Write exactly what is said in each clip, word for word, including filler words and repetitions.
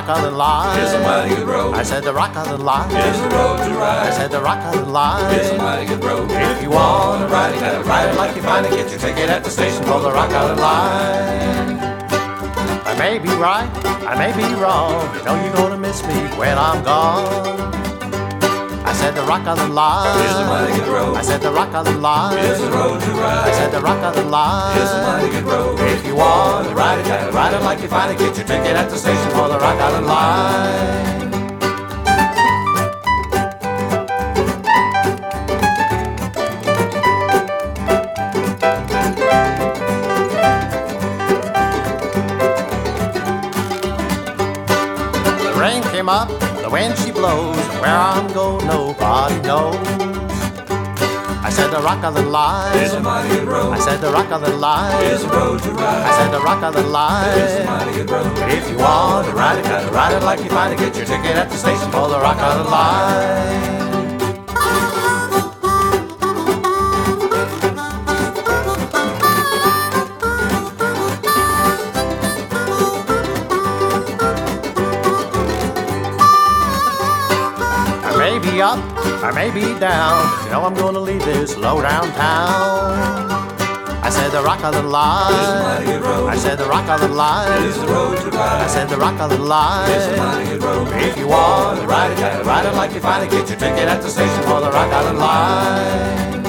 Rock Island Line is a mighty good road. I said the Rock Island Line is a road to ride. I said the Rock Island Line is a mighty good road. If you wanna ride it, gotta ride it like you find it. Get your ticket at the station for the Rock Island Line. I may be right, I may be wrong. You know you're gonna miss me when I'm gone. I said the Rock Island Line is a mighty good road. I said the Rock Island Line is a road to ride. I said the Rock Island Line is a mighty good road. If you want to ride it, gotta ride it like you find it. Get your ticket at the station for the Rock Island Line. The rain came up, the wind she blows, and where I'm going nobody knows. I said the Rock Island Line is a mighty good road. I said the Rock Island Line is a road to ride. I said the Rock Island Line is a mighty good road. If you want to ride it, gotta ride it like you find it. Get your ticket at the station for the Rock Island Line. I may be up, I may be down, but you know I'm gonna leave this low down town. I said the Rock Island Line is a mighty good road. I said the Rock Island Line is a road to ride. I said the Rock Island Line is a mighty good road. If you want to ride it, gotta ride it like you find it. Get your ticket at the station for the Rock Island Line.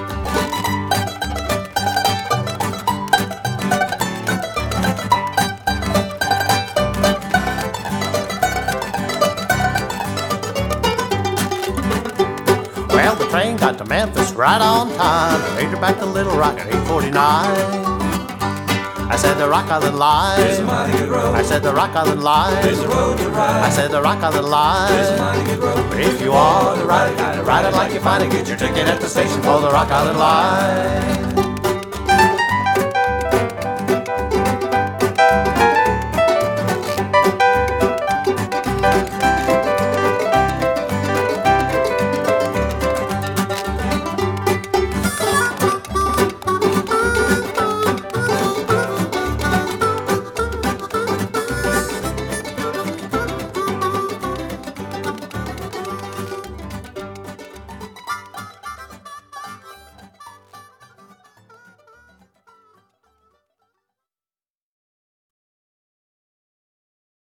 Well, the train got to Memphis right on time. Made her back to Little Rock at eight forty-nine. I said the Rock Island Line is a mighty good road. I said the Rock Island Line is a road to ride. I said the Rock Island Line is a mighty good road. If you want to ride it, gotta ride it like you find it. Get your ticket at the station for the Rock Island Line.